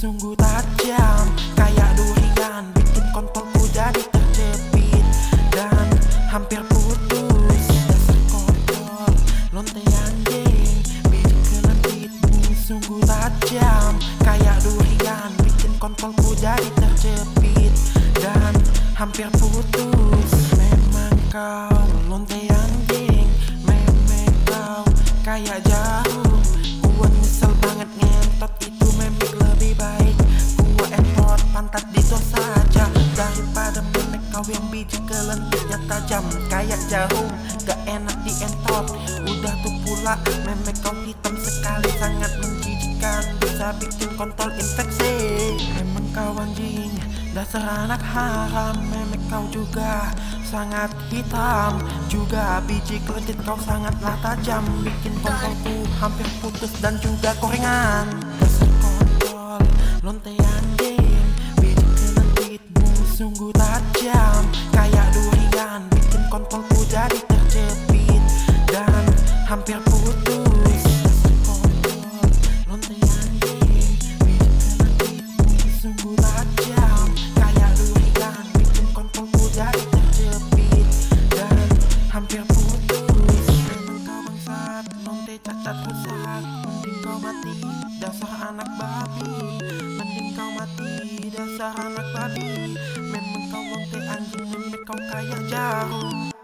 sungguh tajam kayak durian, bikin kontolku jadi terjepit dan hampir putus. Dasar kontol, lonte anjing, biji kelentitmu sungguh tajam kayak durian, bikin kontolku jadi terjepit dan hampir putus. Memang kau lonte anjing, memang kau kayak jarum. Gua nyesel banget ngentot itu, memek lebih baik gua effort pantat ditos saja daripada memek kau yang biji kelentitnya tajam kayak jarum, gak enak dientot. Udah tuh pula memek kau hitam sekali, sangat menjijikan, bisa bikin kontol infeksi. Memang kau anjing, dasar anak haram. Memek kau juga sangat hitam, juga biji kelentit kau sangatlah tajam, bikin kontolku hampir putus dan juga korengan. Dasar kontol, lonte anjing, biji kelentitmu sungguh tajam kayak durian, bikin kontolku jadi terjepit dan hampir putus. Dasar kontol, lonte anjing, biji kelentitmu sungguh tajam kayak durian, bikin kontolku jadi terjepit dan hampir putus. Memang kau bangsat, lonte cacat rusak, mending kau mati, dasar anak babi. Mending kau mati, dasar anak babi. Memang kau lonte anjing, memang kau kayak jarum.